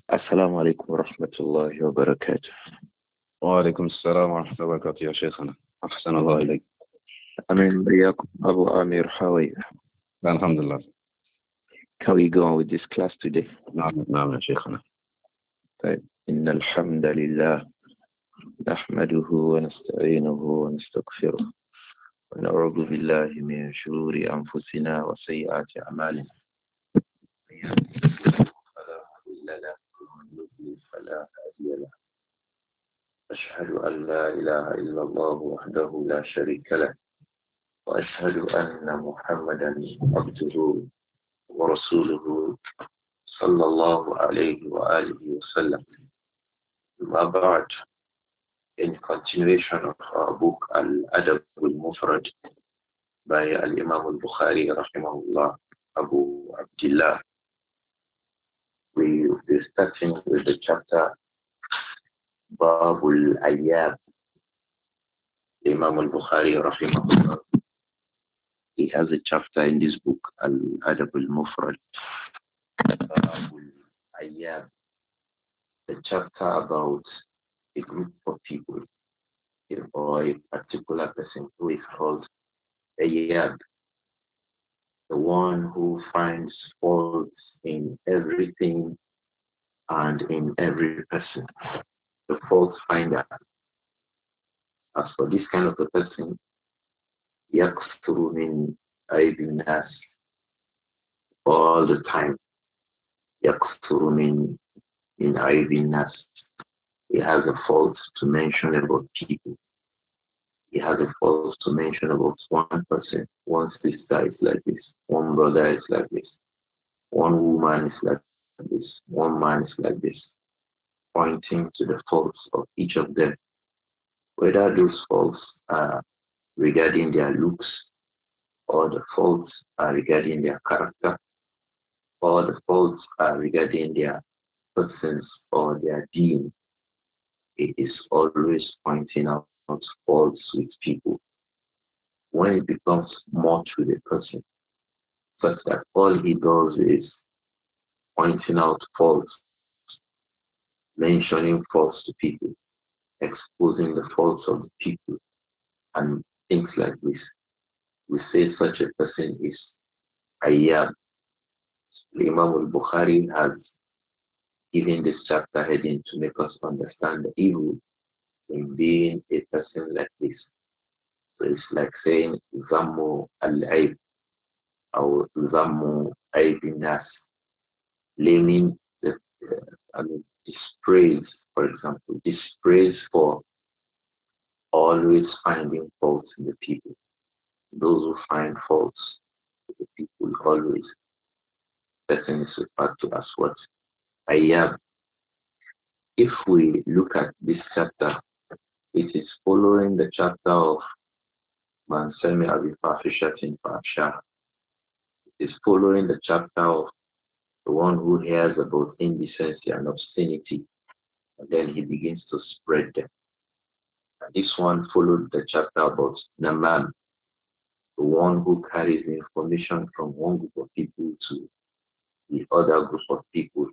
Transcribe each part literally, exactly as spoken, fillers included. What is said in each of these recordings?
السلام عليكم ورحمة الله وبركاته. وعليكم السلام ورحمة الله وبركاته يا شيخنا. أحسن الله إليك. أمين بياكم أبو أمير. How are you? الحمد لله. How are you going with this class today? نعم نعم يا شيخنا. طيب إن الحمد لله نحمده ونستعينه ونستغفره ونعوذ بالله من شرور أنفسنا وسيئات أعمالنا. من يهده الله فلا مضل له ومن يضلل فلا هادي له. أشهد أن لا إله إلا الله وحده لا شريك له وأشهد أن محمدا عبده ورسوله صلى الله عليه وآله وسلم. ما بعد, in continuation of our book Al-Adab al-Mufrad by Al-Imam al-Bukhari rahimahullah, Abu Abdullah, we will be starting with the chapter Babul Ayyab. Imam al-Bukhari rahimahullah, he has a chapter in this book Al-Adab al-Mufrad, Babul Ayyab, a chapter about a group of people or a particular person who is called Ayyab, the one who finds faults in everything and in every person, the fault finder. As for this kind of a person, yakthuru min aibin nas, all the time, yakthuru min min aibin nas. He has a fault to mention about people. He has a fault to mention about one person. One sister is like this. One brother is like this. One woman is like this. One man is like this. Pointing to the faults of each of them. Whether those faults are regarding their looks, or the faults are regarding their character, or the faults are regarding their persons or their deeds. It is always pointing out faults with people. When it becomes much with a person, such that all he does is pointing out faults, mentioning faults to people, exposing the faults of the people, and things like this, we say such a person is Ayyab. Imam al-Bukhari has given this chapter heading to make us understand the evil in being a person like this. So it's like saying Zammu al-Aib or Zammu Aibin Nas, blaming the, uh, I mean, dispraise, for example, dispraise for always finding faults in the people. Those who find faults in the people always, person is referred to as what? Ayyab. If we look at this chapter, it is following the chapter of Man Sami'a bi Fahishatin Fahshaha. It is following the chapter of the one who hears about indecency and obscenity, and then he begins to spread them. And this one followed the chapter about Naman, the one who carries the information from one group of people to the other group of people.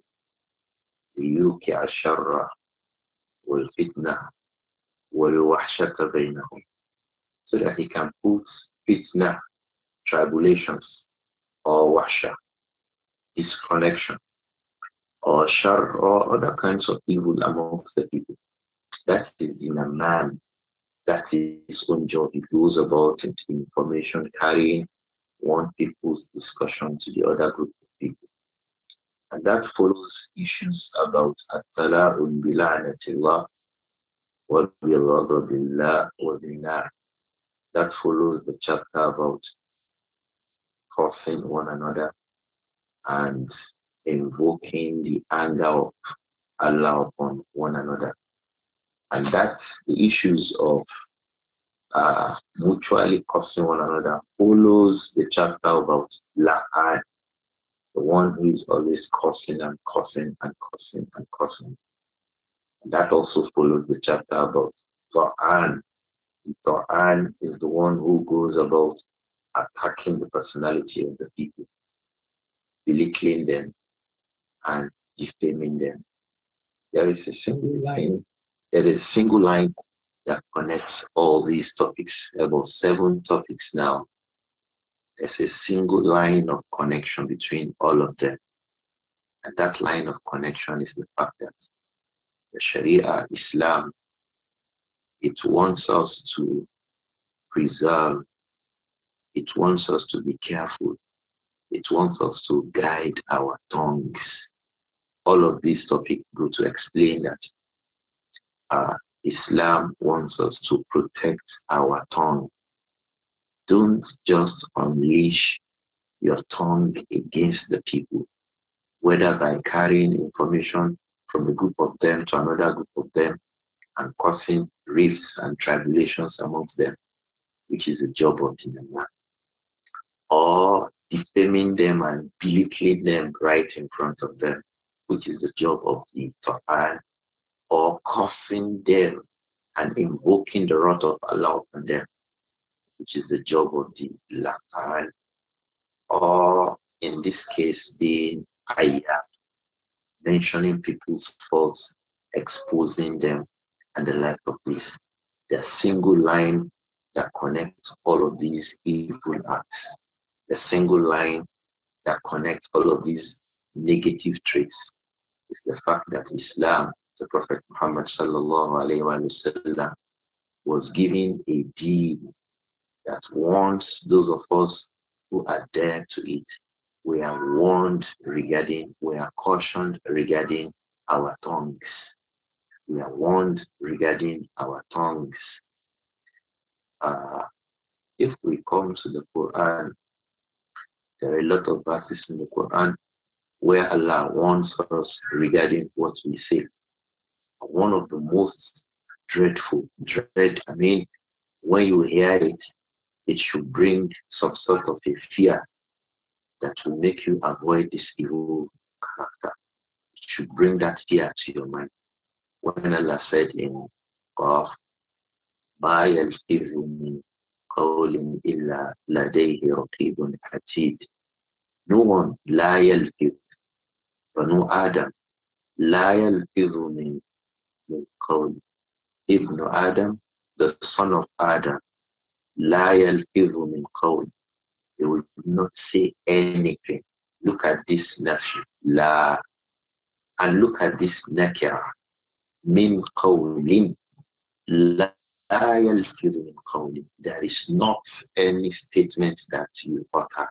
ليوقع الشر والفتنة والوحشة بينهم, so that he can put fitna, tribulations, or wahsha, disconnection, or shar, or other kinds of evil amongst the people. That is in a man. That is his own job. He goes about into information, carrying one people's discussion to the other group of people. And that follows issues about at-tala'un bila'natillah wa bi-ghadabillah wa bin-nar. That follows the chapter about cursing one another and invoking the anger of Allah upon one another. And that the issues of uh, mutually cursing one another follows the chapter about la'an, the one who is always cursing and cursing and cursing and cursing. And that also follows the chapter about Ta'an. Ta'an is the one who goes about attacking the personality of the people, belittling them and defaming them. There is a single line. There is a single line that connects all these topics, about seven topics now. There's a single line of connection between all of them. And that line of connection is the fact that the Sharia, Islam, it wants us to preserve, it wants us to be careful, it wants us to guide our tongues. All of these topics go to explain that uh, Islam wants us to protect our tongue. Don't just unleash your tongue against the people, whether by carrying information from a group of them to another group of them and causing rifts and tribulations amongst them, which is the job of the man, or defaming them and belittling them right in front of them, which is the job of the Ta'an, or cursing them and invoking the wrath of Allah on them, which is the job of the La'an, or in this case being ayah, mentioning people's faults, exposing them, and the like of this. The single line that connects all of these evil acts, the single line that connects all of these negative traits is the fact that Islam, the Prophet Muhammad sallallahu alayhi wa sallam, was given a deed that warns those of us who are there to it. We are warned regarding, we are cautioned regarding our tongues. We are warned regarding our tongues. Uh, if we come to the Quran, there are a lot of verses in the Quran where Allah warns us regarding what we say. One of the most dreadful, dread, I mean, when you hear it, it should bring some sort of a fear that will make you avoid this evil character. It should bring that fear to your mind. When Allah said in Qaf, مَا يَلْفِظُ مِنْ قَوْلٍ إِلَّا لَدَيْهِ رَقِيبٌ عَتِيدٌ. No one, لَا يَلْفِظ, Banu Adam, لَا يَلْفِظُ مِنْ قَوْلٍ. Ibn Adam, the son of Adam, لَا يَلْفِظُ مِنْ قَوْلٍ. They will not say anything. Look at this nation, la, and look at this nakira, min qawlin, la yalfidu min qawlin. There is not any statement that you utter,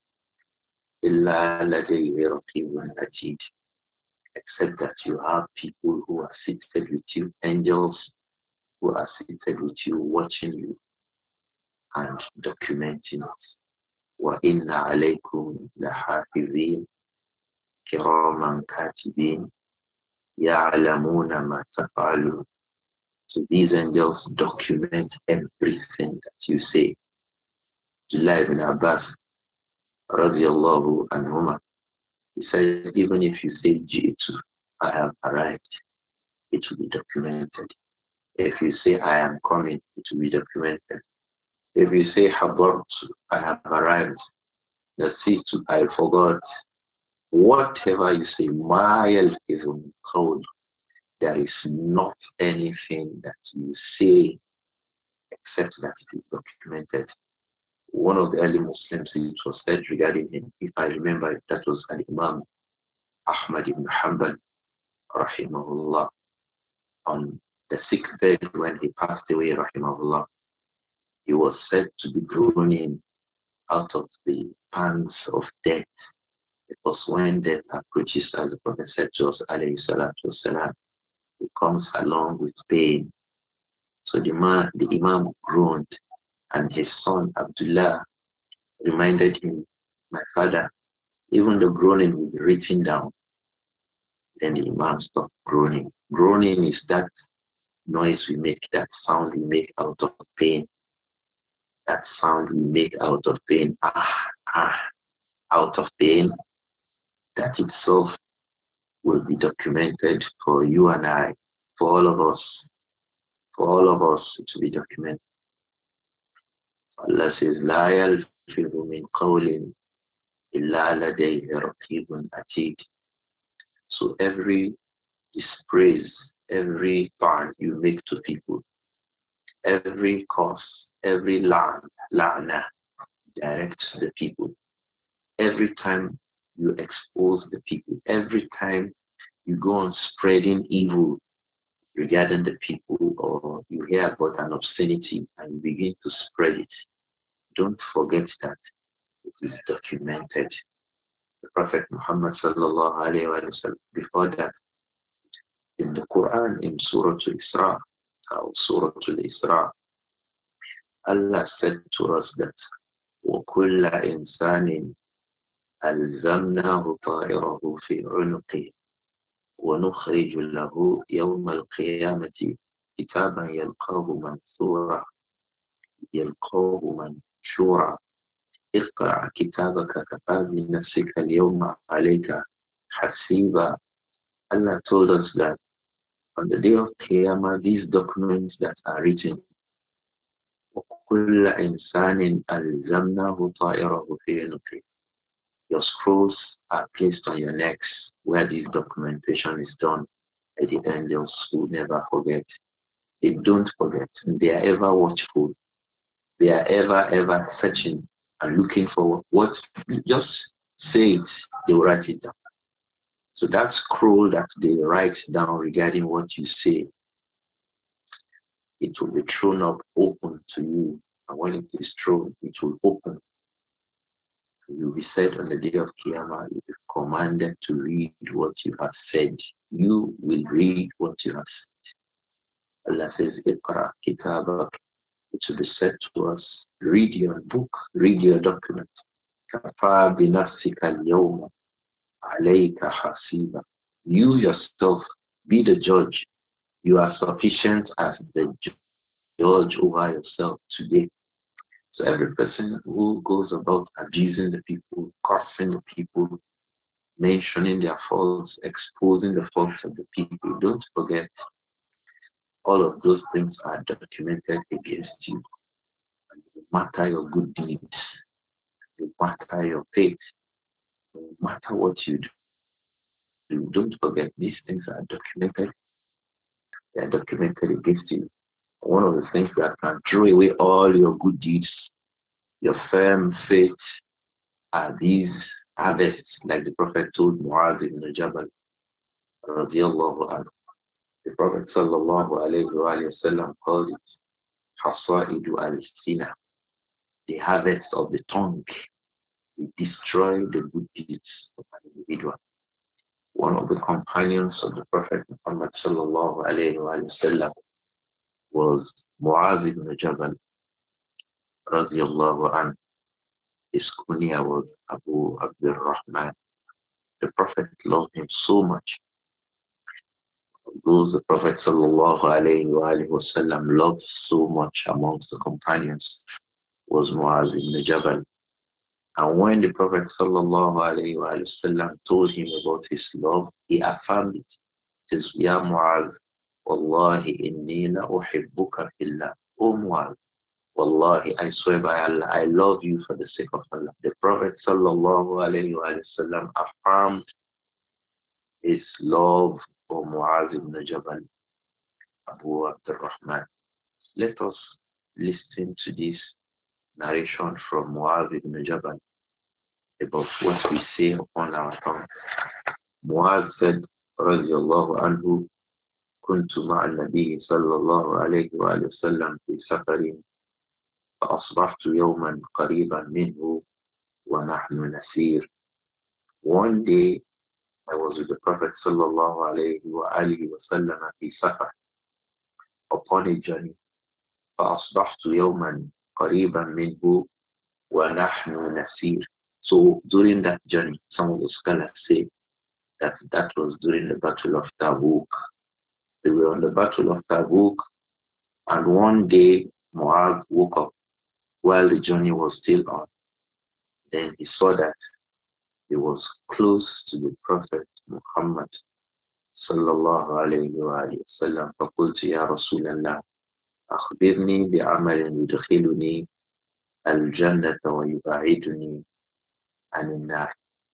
illa ladayhi raqibun atid, except that you have people who are seated with you, angels who are seated with you, watching you and documenting it. وَإِنَّ عَلَيْكُمْ لَحَافِظِينَ كِرَامًا كَاتِبِينَ يَعْلَمُونَ مَا تَفْعَلُونَ. So these angels document everything that you say. Abdullah ibn Abbas radiallahu anhuma, he said, even if you say Ji'tu, I have arrived, it will be documented. If you say I am coming, it will be documented. If you say Habartu, I have arrived, the Situ, I forgot. Whatever you say, Mayal is on code. There is not anything that you say except that it is documented. One of the early Muslims, it was said regarding him, if I remember, that was an Imam Ahmad ibn Hanbal, rahimahullah, on the sixth bed when he passed away, rahimahullah. He was said to be groaning out of the pangs of death. It was when death approaches, as the Prophet said to us, alayhi salatu wasalam, it comes along with pain. So the man, the Imam groaned, and his son Abdullah reminded him, my father, even the groaning will be written down. Then the Imam stopped groaning. Groaning is that noise we make, that sound we make out of pain. That sound we make out of pain, ah, ah, out of pain, that itself will be documented for you and I, for all of us, for all of us to be documented. Allah says, لا يلفظ من قول إلا لديه رقيب عتيد. So every dispraise every fun you make to people, every curse, every lan, lana direct to the people. Every time you expose the people, every time you go on spreading evil regarding the people, or you hear about an obscenity and you begin to spread it, don't forget that it is documented. The Prophet Muhammad sallallahu alayhi wa sallam, before that, in the Quran, in Surah Al-Isra, or Surah Al-Isra, Allah said to us that وَكُلَّ إِنسَانٍ أَلْزَمْنَاهُ طَائِرَهُ فِي عُنُقِهِ ونخرج له يوم القيامة كتابا يلقاه منثورا يلقاه منشورا اقرأ كتابك كفى بنفسك اليوم عليك حسيبا. Allah told us that on the day of Qiyamah, these documents that are written, وكل إنسان ألزمناه طائره في عنقه. Your scrolls are placed on your necks where this documentation is done. At the angels who never forget. They don't forget. They are ever watchful. They are ever, ever searching and looking for what. Just say it, they will write it down. So that scroll that they write down regarding what you say, it will be thrown up open to you. And when it is thrown, it will open. You will be said on the day of Qiyamah, you will be commanded to read what you have said. You will read what you have said. Allah says, Iqra kitabak. It will be said to us, read your book, read your document. Kafa binafsika al-yawma alayka hasiba. You yourself, be the judge. You are sufficient as the judge over yourself today. So every person who goes about abusing the people, cursing the people, mentioning their faults, exposing the faults of the people, don't forget all of those things are documented against you. No matter your good deeds, no matter your faith, no matter what you do, don't forget these things are documented. They are documented against you. One of the things that can throw away all your good deeds, your firm faith, are these harvests, like the Prophet told Mu'adh ibn Jabal, radiallahu anhu. The Prophet sallallahu alayhi wa sallam called it Hasa'idu al-Sina, the harvest of the tongue. We destroy the good deeds of an individual. One of the companions of the Prophet Muhammad sallallahu alayhi wa sallam was Mu'adh ibn Jabal, radiallahu anhu. His kunya was Abu Abdul Rahman. The Prophet loved him so much. Those the Prophet sallallahu alayhi wa sallam loved so much amongst the companions was Mu'adh ibn Jabal. And when the Prophet sallallahu alayhi wa sallam told him about his love, he affirmed it. He says, Ya Mu'adh, Wallahi inni la uhibbuka fillah. O Mu'adh, Wallahi, I swear by Allah, I love you for the sake of Allah. The Prophet sallallahu alayhi wa sallam affirmed his love for Mu'adh ibn Jabal, Abu Abdul Rahman. Let us listen to this narration from Mu'adh ibn Jabal about what we say upon our tongue. Mu'adh said, رضي الله عنه, كنت مع النبي صلى الله عليه وآله وسلم في سفر فأصبحت يوما قريبا منه ونحن نسير. One day I was with the Prophet sallallahu alayhi wa alihi wa sallam في سفر, upon a journey. فأصبحت يوما قريبا منه ونحن نسير. So during that journey, some of the scholars say that that was during the Battle of Tabuk. They were on the Battle of Tabuk, and one day Mu'adh woke up while the journey was still on. Then he saw that he was close to the Prophet Muhammad sallallahu alayhi wa sallam. فقلت يا رسول الله أخبرني بعمل يدخلني الجنة ويبعدني عن النار.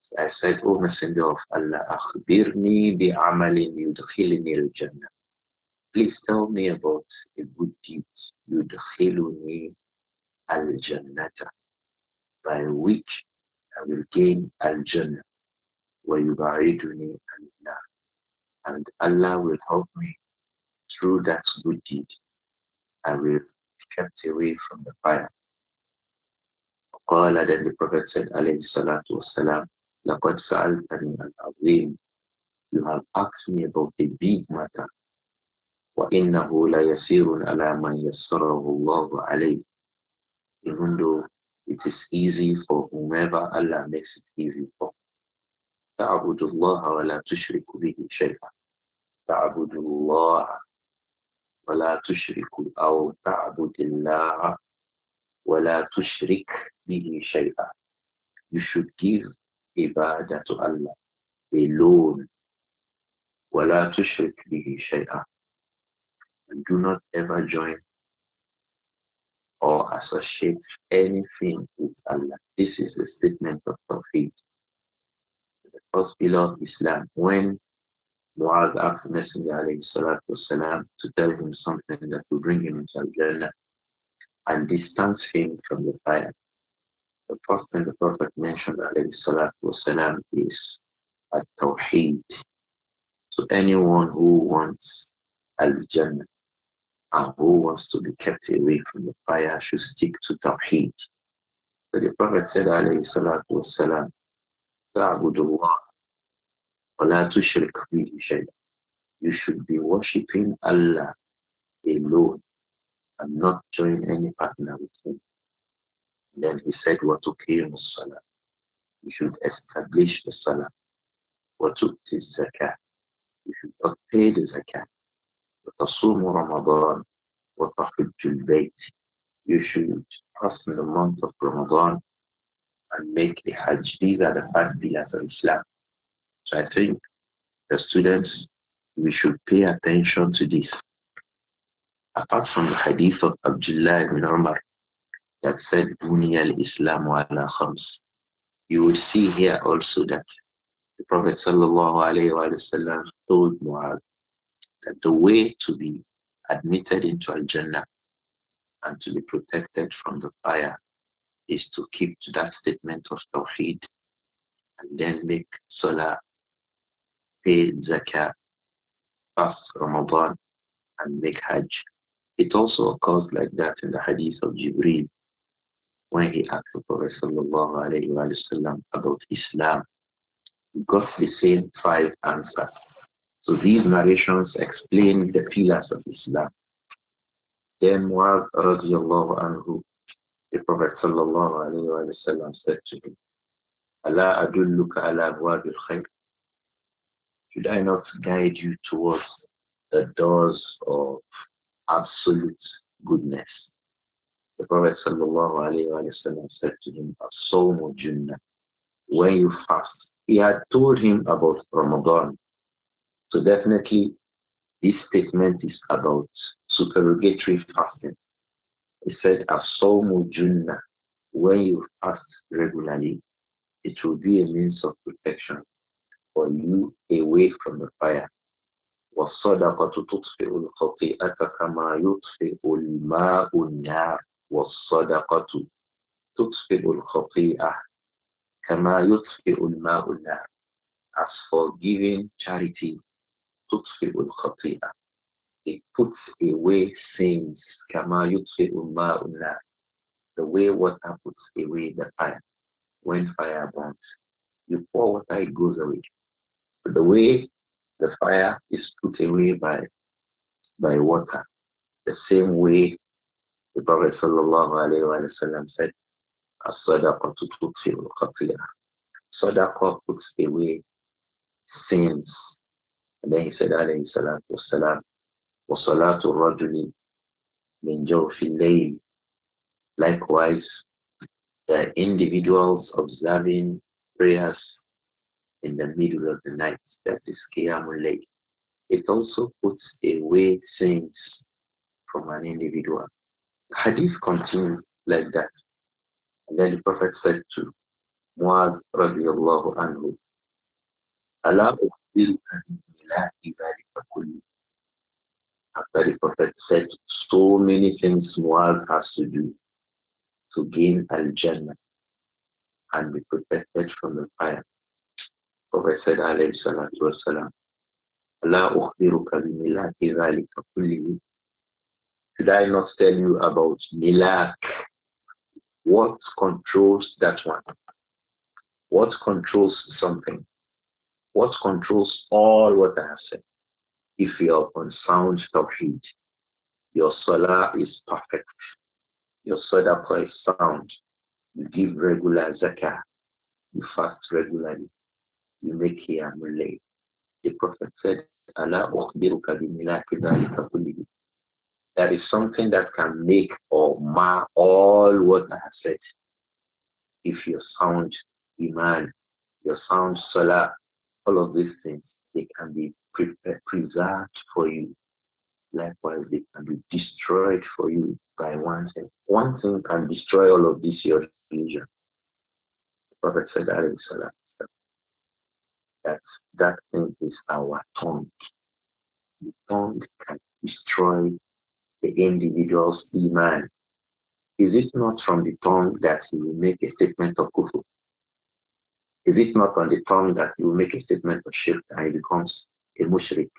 I said, O Messenger of Allah, أخبرني بعمل يدخلني الجنة. Please tell me about a good deed يدخلني الجنة, by which I will gain al-Jannah, ويبعدني عن النار, and Allah will help me through that good deed. I will be kept away from the fire. قال, then the Prophet said, عليه الصلاة والسلام, لقد سألتني عن عظيم. You have asked me about a big matter. وإنه ليسير على من يسره الله عليه. Even though it is easy for whomever Allah makes it easy for. تعبد الله ولا تشرك به شيئا. تعبد الله ولا تشرك أو تعبد الله ولا تشرك به شيئا. You should give ibadah to Allah alone. ولا تشرك به شيئا. And do not ever join or associate anything with Allah. This is a statement of Tawheed. The first pillar of Islam. When Muaz asked the Messenger alayhi salatu wasalam to tell him something that will bring him into Al-Jannah and distance him from the fire, the first thing the Prophet mentioned alayhi salatu wasalam is At-Tawheed. So anyone who wants Al-Jannah and who wants to be kept away from the fire should stick to Tawheed. So the Prophet said alayhi salatu wasalam, Ta'budullah wa la tushrik bihi shay'an. You should be worshipping Allah alone and not join any partner with him. And then he said, wa tuqimu salah. You should establish the salah. Wa tu'ti zakah. You should not pay the zakah. Wa tasumu Ramadan. Wa tahujjul bayt. You should fast in the month of Ramadan and make the Hajj. These are the five pillars of Islam. So I think the students, we should pay attention to this. Apart from the hadith of Abdullah ibn Umar that said, Buniya al-Islam ala khams, you will see here also that the Prophet sallallahu alayhi wa sallam told Mu'adh that the way to be admitted into Al-Jannah and to be protected from the fire is to keep to that statement of Tawheed and then make Salah, pay Zakah, fast Ramadan, and make Hajj. It also occurs like that in the hadith of Jibreel when he asked the Prophet sallallahu alayhi wa sallam about Islam. He got the same five answers. So these narrations explain the pillars of Islam. Then Mu'adh radiallahu anhu, the Prophet sallallahu alayhi wa sallam said to him, Ala adulluka ala abwabil khayr. Should I not guide you towards the doors of absolute goodness? The Prophet sallallahu alayhi wa sallam said to him, As-sawmu junnah. When you fast, he had told him about Ramadan. So definitely this statement is about supererogatory fasting. He said, As-sawmu junnah. When you fast regularly, it will be a means of protection for you away from the fire. وَالصَّدَقَةُ تُطْفِئُ الْخَطِيئَةَ كَمَا يُطْفِئُ الْمَاءُ النَّارِ وَالصَّدَقَةُ تُطْفِئُ الْخَطِيئَةَ كَمَا يُطْفِئُ الْمَاءُ النَّارِ. As for giving charity, تُطْفِئُ الْخَطِيئَةَ, it puts away sins, كَمَا يُطْفِئُ الْمَاءُ النَّارِ, the way water puts away the fire. When fire burns, you pour water, it goes away. But the way the fire is put away by by water, the same way the Prophet sallallahu alayhi wa sallam said, As-sadaqah tutfi'u al-khati'ah. Sadaqah puts away sins. And then he said, alayhi salatu wassalam, wa salatu rajuli min jawfi layl. Likewise, the individuals observing prayers in the middle of the night, that is Qiyamul Layl. It also puts away sins from an individual. Hadith continues like that. And then the Prophet said to Muaz radiallahu anhu, Allah أخبرك بملاك ذلك كله. After the Prophet said so many things Muaz has to do to gain Al-Jannah and be protected from the fire. Prophet said, alayhi salatu wasalam, Allah ukhbiruka bi milaki dhalika kullihi. Should I not tell you about milak? What controls that one? What controls something? What controls all what I have said? If you are on sound tawheed, your salah is perfect. Your sadaqah is sound. You give regular zakah. You fast regularly. You make qiyam al-layl. The Prophet said, Allah ukhbiruka bimilaki dhalika kullihi. That is something that can make or mar all what I have said. If your sound iman, your sound salah, all of these things, they can be pre preserved for you. Likewise, they can be destroyed for you by one thing. One thing can destroy all of this, your religion. The Prophet said, alayhi salam, that that thing is our tongue. The tongue can destroy the individual's iman. Is it not from the tongue that he will make a statement of kufr? Is it not on the tongue that he will make a statement of shirk and he becomes a mushrik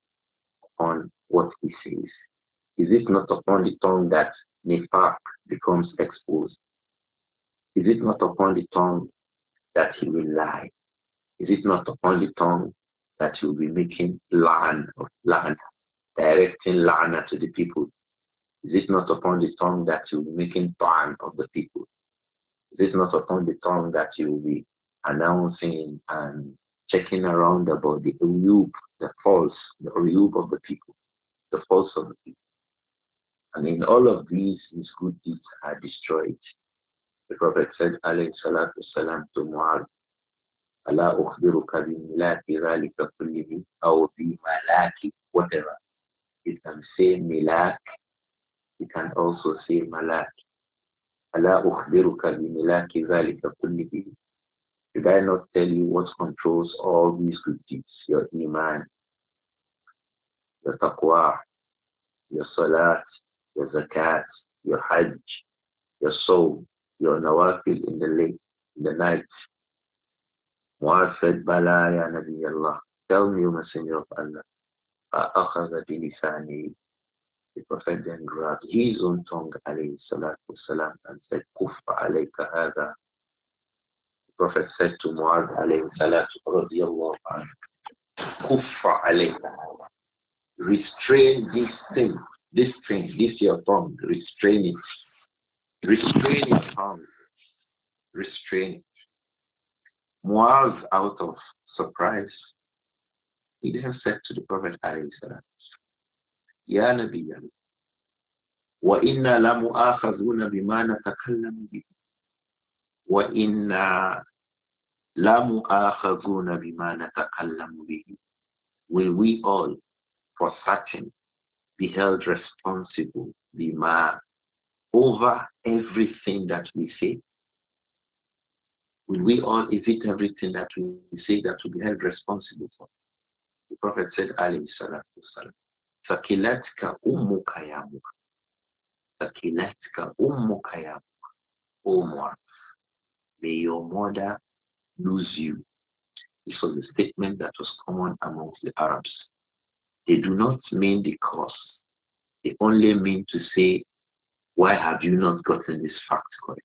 on what he says? Is it not upon the tongue that nifaq becomes exposed? Is it not upon the tongue that he will lie? Is it not upon the tongue that he will be making la'an of la'an, directing la'ana to the people? Is it not upon the tongue that you will be making ta'an of the people? Is it not upon the tongue that you will be announcing and checking around about the uyub, the false, the uyub of the people, the false of the people? And in all of these, his good deeds are destroyed. The Prophet said, alayhi salatu salam to Mu'adh, Allah ukhbiruka bi milaki dhalika kullihi, aw bi malaki, whatever. You can say milak, you can also say malak. Allah ukhbiruka bi milaki dhalika kullihi. Did I not tell you what controls all these good deeds? Your iman, your taqwa, your salat, your zakat, your hajj, your soul, your nawafil in the late, in the night. Mu'adh said, Bala ya Nabi Allah. Tell me, O Messenger of Allah. فَأَخَذَ بِلِسَانِهِ. The Prophet then grabbed his own tongue, alayhi salatu wasalam, and said, Kuffa alayka hada. The Prophet said to Mu'adh, alayhi salatu radiyallahu anhu, Kuffa alayka hada. Restrain this thing, this thing, this your tongue, restrain it. Restrain your tongue. Restrain it. Mu'adh, out of surprise, he then said to the Prophet, alayhi salatu, Ya Nabi Allah, wa inna la mu'akhazuna bima natakallamu bihi. Wa inna la mu'akhazuna bima natakallamu bihi. Will we all, for certain, be held responsible, bima, over everything that we say? Will we all, is it everything that we say that will be held responsible for? The Prophet said, alayhi salatu wasalam, Fakilatka ummuka ya Mu'adh. Fakilatka ummuka ya Mu'adh. O Mu'adh, may your mother lose you. This was a statement that was common amongst the Arabs. They do not mean the cause. They only mean to say, why have you not gotten this fact correct?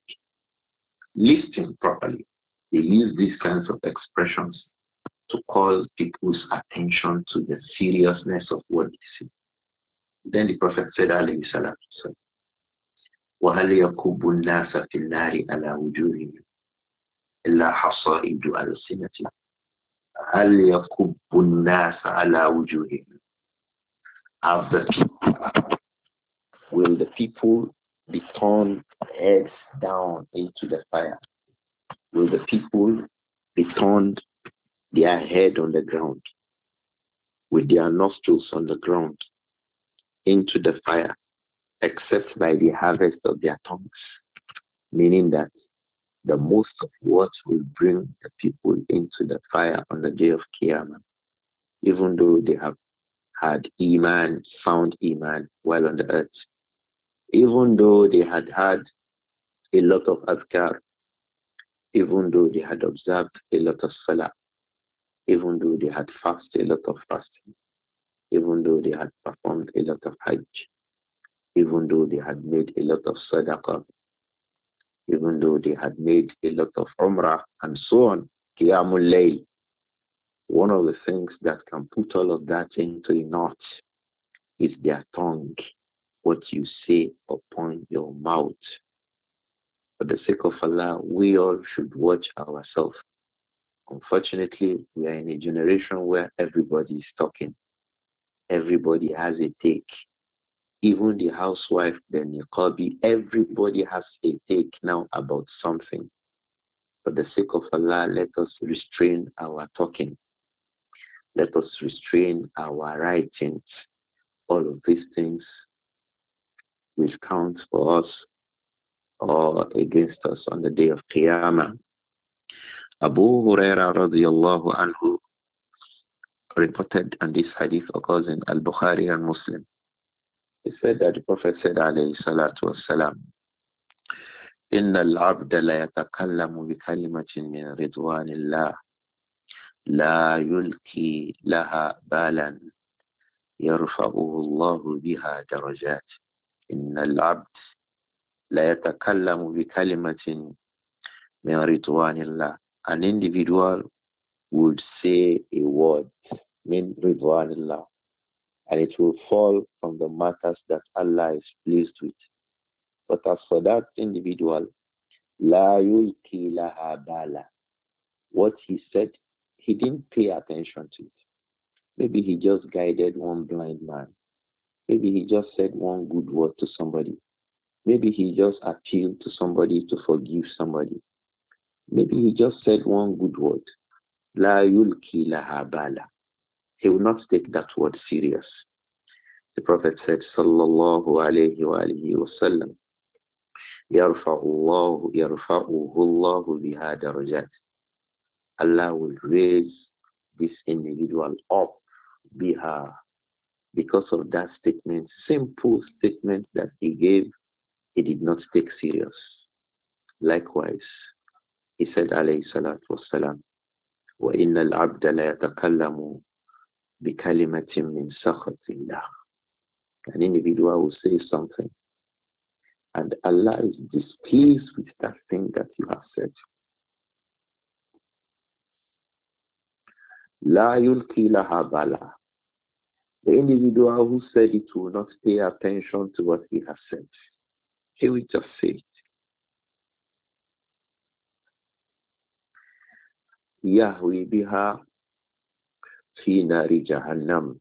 Listen properly. They use these kinds of expressions to call people's attention to the seriousness of what they say. Then the Prophet said, alayhi salatu wasalam, وَهَلْ يَكُبُّ النَّاسَ فِي النَّارِ عَلَى وُجُوهِهِمْ إِلَّا حَصَائِدُ أَلْسِنَتِهِمْ هَلْ يَكُبُّ النَّاسَ عَلَى وُجُوهِهِمْ. Have the people, will the people be turned heads down into the fire? Will the people be turned their head on the ground, with their nostrils on the ground, into the fire, except by the harvest of their tongues? Meaning that The most of what will bring the people into the fire on the day of Qiyamah, even though they have had Iman, found Iman while on the earth, even though they had had a lot of adhkar, even though they had observed a lot of salah, even though they had fasted a lot of fasting, even though they had performed a lot of hajj, even though they had made a lot of sadaqah, even though they had made a lot of umrah and so on, qiyamul layl. One of the things that can put all of that into a knot is their tongue, what you say upon your mouth. For the sake of Allah, we all should watch ourselves. Unfortunately, we are in a generation where everybody is talking. Everybody has a take. Even the housewife, the niqabi, everybody has a take now about something. For the sake of Allah, let us restrain our talking. Let us restrain our writings. All of these things will count for us or against us on the day of Qiyamah. Abu Huraira radiallahu anhu reported, and this hadith occurs in Al-Bukhari and Muslim. He said that the Prophet said, alayhi salatu wassalam, إن العبد لا يتكلم بكلمة من رضوان الله لا يلقي لها بالا يرفعه الله بها درجات. إن العبد لا يتكلم بكلمة من رضوان الله. An individual would say a word, min ridwanillah, and it will fall from the matters that Allah is pleased with. But as for that individual, la yulki laha bala, what he said, he didn't pay attention to it. Maybe he just guided one blind man. Maybe he just said one good word to somebody. Maybe he just appealed to somebody to forgive somebody. Maybe he just said one good word. La yulki laha bala. He will not take that word serious. The Prophet said, sallallahu alayhi wa alihi wa sallam, يرفع الله يرفعه الله بها درجات. Allah will raise this individual up biha, because of that statement, simple statement that he gave, he did not take serious. Likewise, he said, alayhi salatu wassalam, وَإِنَّ الْعَبْدَ لَا يَتَكَلَّمُ بِكَلِمَةٍ مِّن سَخَطِ اللَّهِ. An individual will say something, and Allah is displeased with that thing that you have said. La yulki laha bala. The individual who said it will not pay attention to what he has said. He will just say it. Yahwi biha fi nari jahannam.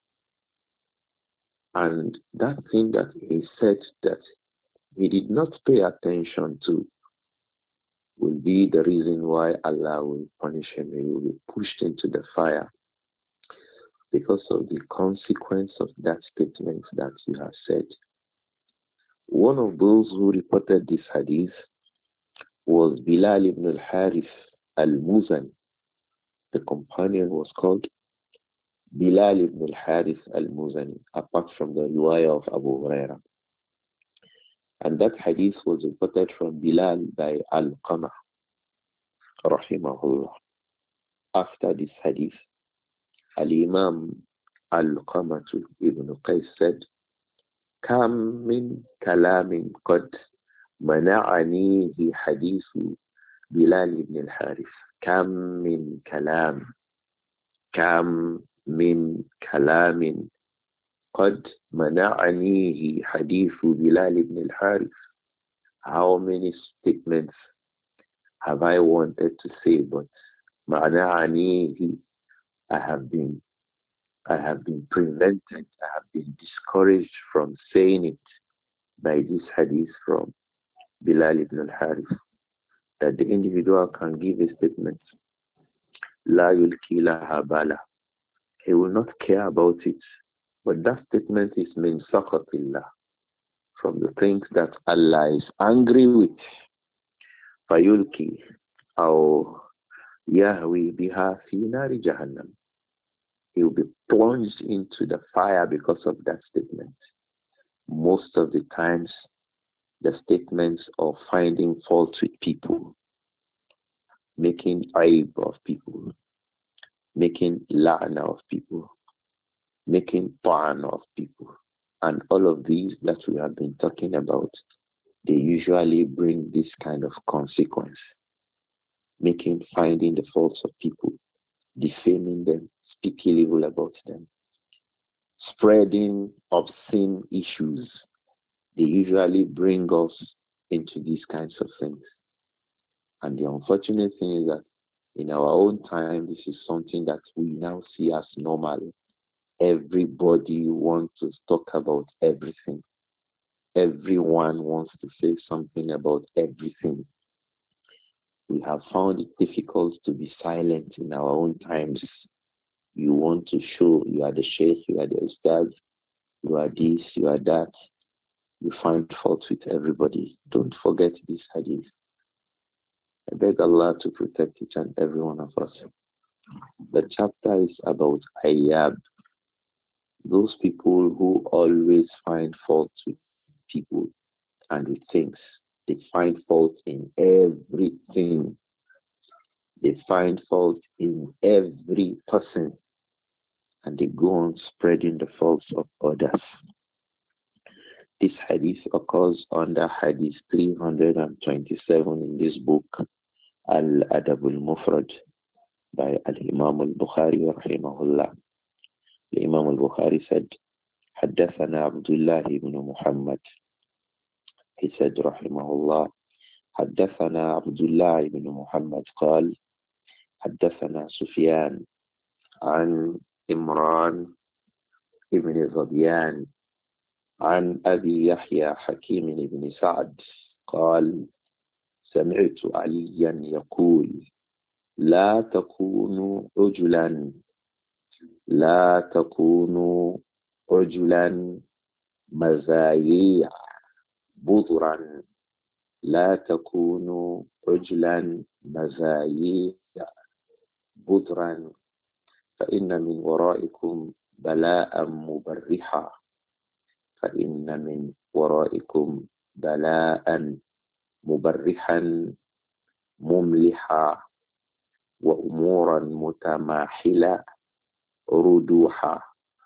And that thing that he said that he did not pay attention to will be the reason why Allah will punish him. He will be pushed into the fire because of the consequence of that statement that you have said. One of those who reported this hadith was Bilal ibn al-Harith al-Muzani. The companion was called Bilal ibn al-Harith al-Muzani, apart from the riwayah of Abu Huraira. And that hadith was reported from Bilal by Al-Qamah, rahimahullah. After this hadith, Al-Imam Al-Qamah ibn Qais said, كم من كلام قد منعنيه حديث بلال بن الحارث. كم من كلام كم من كلام قد منعنيه حديث بلال بن الحارث. How many statements have I wanted to say, but منعنيه, I have been I have been prevented, I have been discouraged from saying it by this hadith from Bilal ibn al-Harith, that the individual can give a statement, La yulki laha bala. He will not care about it, but that statement is min sakhatillah, from the things that Allah is angry with. فَيُلْكِي أَوْ يَهْوِي بِهَا فِي نَارِ جَهَنَّمَ. He will be plunged into the fire because of that statement. Most of the times, the statements of finding fault with people, making aib of people, making la'na of people, making ta'an of people, and all of these that we have been talking about, they usually bring this kind of consequence. Making, finding the faults of people, defaming them, speaking evil about them, spreading obscene issues, they usually bring us into these kinds of things. And the unfortunate thing is that in our own time, this is something that we now see as normal. Everybody wants to talk about everything. Everyone wants to say something about everything. We have found it difficult to be silent in our own times. You want to show you are the sheikh, you are the ustad, you are this, you are that. You find fault with everybody. Don't forget this hadith. I beg Allah to protect each and every one of us. The chapter is about ayyab. Those people who always find fault with people and with things. They find fault in everything. They find fault in every person. And they go on spreading the faults of others. This hadith occurs under hadith three hundred twenty-seven in this book, Al-Adab al-Mufrad, by Al-Imam al-Bukhari rahimahullah. Al-Imam al-Bukhari said, حدثنا عبد الله بن محمد. He said, rahimahullah, حدثنا عبد الله بن محمد قال حدثنا سفيان عن إمران ابن ظبيان عن أبي يحيى حكيم بن سعد قال سمعت عليا يقول لا تكونوا رجلا لا تكونوا رجلا مزايع بذرا لا تكونوا رجلا مزايع بذرا فإن من ورائكم بلاء مبرحا فإن من ورائكم بلاء مبرحا مملحا وأمورا متماحلة ردوحا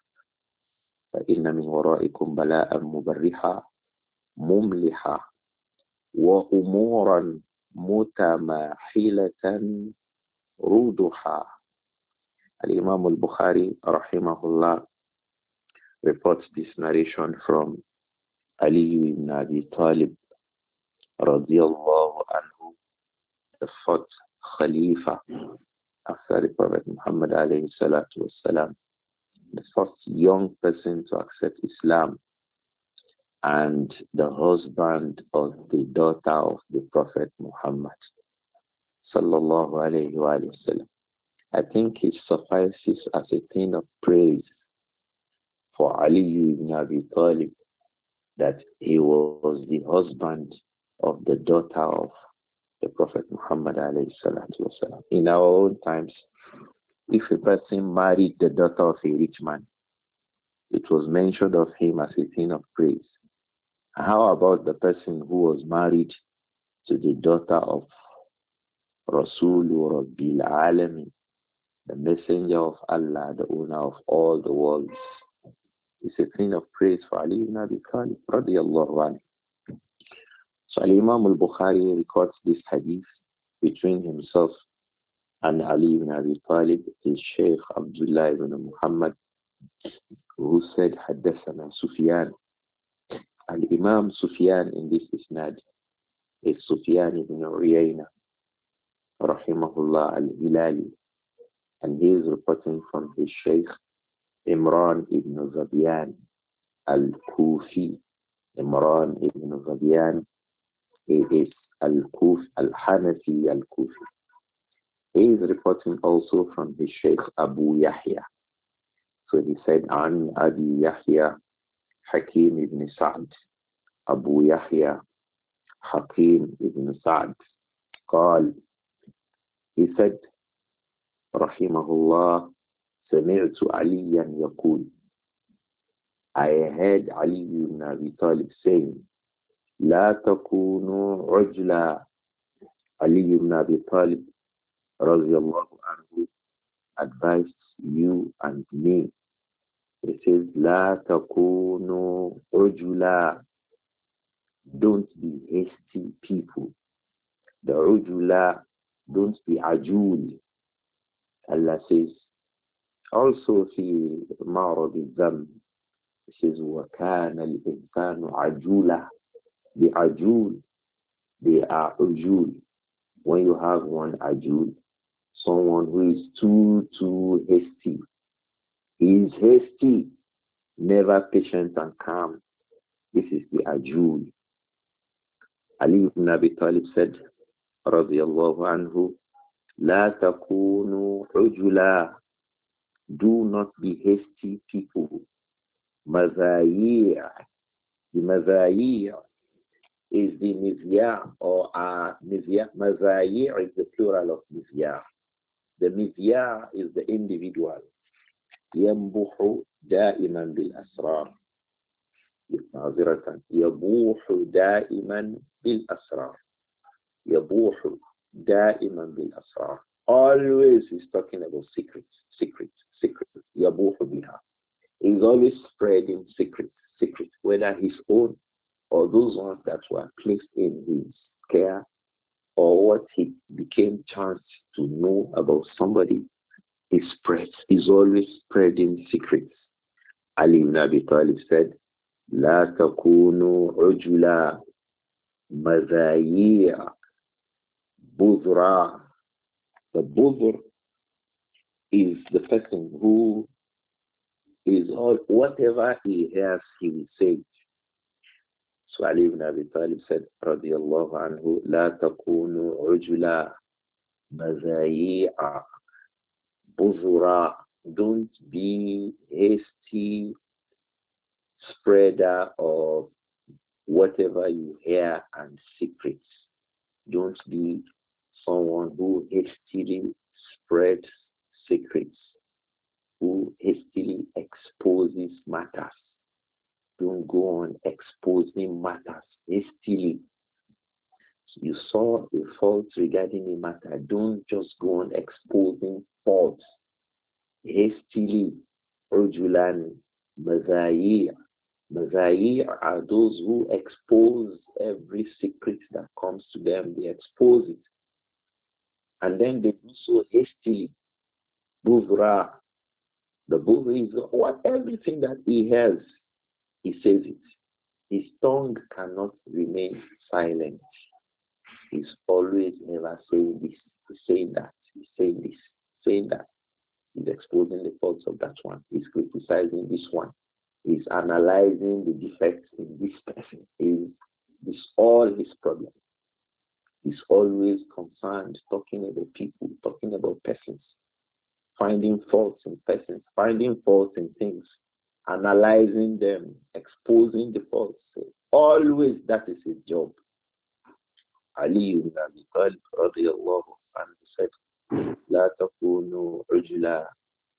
فإن من ورائكم بلاء مبرحا مملحا وأمورا متماحلة ردوحا. Al-Imam al-Bukhari rahimahullah reports this narration from Ali ibn Abi Talib radiyallahu anhu, the fourth Khalifa after the Prophet Muhammad alayhi salatu wasalam, the first young person to accept Islam and the husband of the daughter of the Prophet Muhammad sallallahu alayhi wa sallam. I think it suffices as a thing of praise for Ali ibn Abi Talib that he was the husband of the daughter of the Prophet Muhammad alayhi salatu wasalam. In our own times, if a person married the daughter of a rich man, it was mentioned of him as a thing of praise. How about the person who was married to the daughter of Rasulullah Rabbil Alamin, the messenger of Allah, the owner of all the worlds? It's a thing of praise for Ali ibn Abi Talib radiyallahu anhu. So Imam al-Bukhari records this hadith between himself and Ali ibn Abi Talib, his Sheikh Abdullah ibn Muhammad, who said, Haddathana Sufyan. Al-Imam Sufyan in this isnad is Sufyan ibn Uyayna, rahimahullah al-Hilali, and he is reporting from his Sheikh Imran ibn Zabiyan al-Kufi. Imran ibn Zabiyan, he is al-Kuf, al-Hanafi al-Kufi. He is reporting also from his Sheikh Abu Yahya. So he said, An Abi Yahya Hakim ibn Sa'd. Abu Yahya Hakim ibn Sa'd. قال, he said, رحمه الله, سمعت عليا يقول, I heard Ali ibn Abi Talib saying, لا تكونوا عجلا. Ali ibn Abi Talib رضي الله عنه advised you and me. He says, لا تكونوا عجلا. Don't be hasty people. The عجلا, don't be ajul. Allah says, also في معرض الذنب, he says, وَكَانَ الْإِنسَانُ عَجُولًا. The ajul, they are ajul. When you have one ajul, someone who is too, too hasty. He is hasty, never patient and calm. This is the ajul. Ali ibn Abi Talib said, radiyallahu anhu, لا تكونوا عجلا. Do not be hasty people. Mazayir. The mazayir is the mizya or uh, mizya. Mazayir is the plural of mizya. The mizya is the individual. ينبح دائما بالأسرار. معذرة. يبوح دائما بالأسرار. يبوح دائما بالأسرار. Always he's talking about secrets, secrets, secrets. يبوح بها. He's always spreading secrets, secrets, whether his own or those ones that were placed in his care, or what he became chanced to know about somebody. He spreads, he's always spreading secrets. Ali ibn Abi Talib said, لا تكونوا عجلا مذايع بذرا. The buzur is the person who is all, whatever he hears, he will say. So Ali ibn Abi Talib said, radiyallahu anhu, لا تكونوا عجلا مذايع بذرا. Don't be hasty spreader of whatever you hear and secrets. Don't be someone who hastily spreads secrets, who hastily exposes matters. Don't go on exposing matters hastily. You saw a fault regarding a matter. Don't just go on exposing faults hastily. Urjulan, mazayir. Mazayir are those who expose every secret that comes to them. They expose it. And then they do so hastily. Buzra. The buzra is what everything that he has, he says it. His tongue cannot remain silent. He's always never saying this, he's saying that, he's saying this, saying that. He's exposing the faults of that one. He's criticizing this one. He's analyzing the defects in this person. Is this all his problem? He's always concerned talking about people, talking about persons, finding faults in persons, finding faults in things, analyzing them, exposing the faults. Always that is his job. Ali ibn Abi Talib radiyallahu anhu said, لا تكونوا عجلا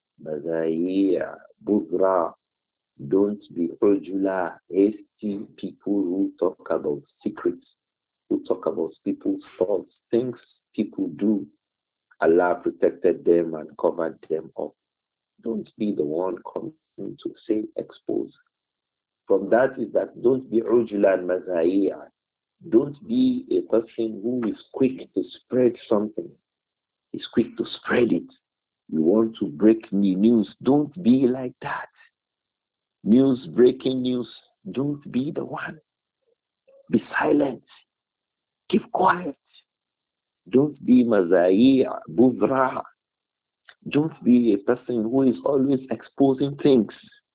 مذايع بذرا. Don't be urgula, hasty people who talk about secrets, who talk about people's faults, things people do. Allah protected them and covered them up. Don't be the one coming to say expose. From that is that don't be urgula and mazaiya. Don't be a person who is quick to spread something. Is quick to spread it. You want to break new news. Don't be like that. News, breaking news, don't be the one. Be silent. Keep quiet. Don't be mazaiya, buzra. Don't be a person who is always exposing things.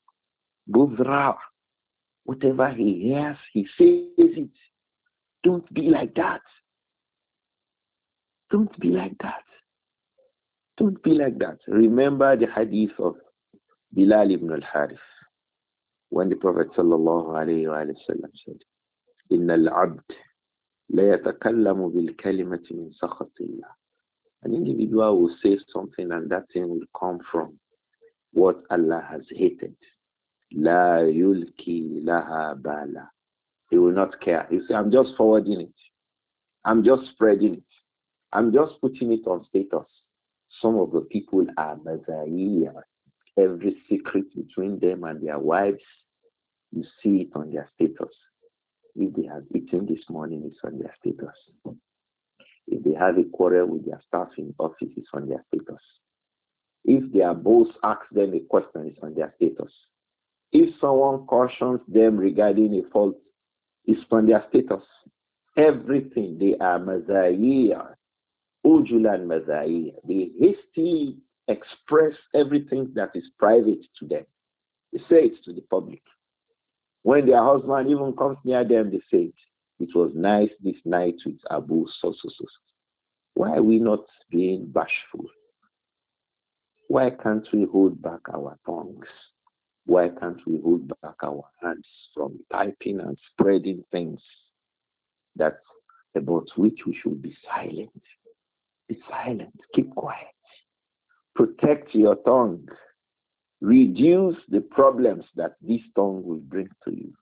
Buzra. Whatever he hears, he says it. Don't be like that. Don't be like that. Don't be like that. Remember the hadith of Bilal ibn al-Harith. When the Prophet sallallahu alayhi wa sallam said, إِنَّ الْعَبْدِ لا يتكلم بالكلمة من سخط الله. An individual will say something and that thing will come from what Allah has hated. La yulki laha bala. He will not care. He will say, I'm just forwarding it. I'm just spreading it. I'm just putting it on status. Some of the people are mazayiyah. Every secret between them and their wives, you see it on their status. If they have eaten this morning, it's on their status. If they have a quarrel with their staff in office, it's on their status. If their boss asks them a question, it's on their status. If someone cautions them regarding a fault, it's on their status. Everything, they are mazayiyah, ujulan mazayiyah. They hastily express everything that is private to them. They say it to the public. When their husband even comes near them, they say it. It was nice this night with Abu so so so. Why are we not being bashful? Why can't we hold back our tongues? Why can't we hold back our hands from typing and spreading things that about which we should be silent? Be silent. Keep quiet. Protect your tongue. Reduce the problems that this tongue will bring to you.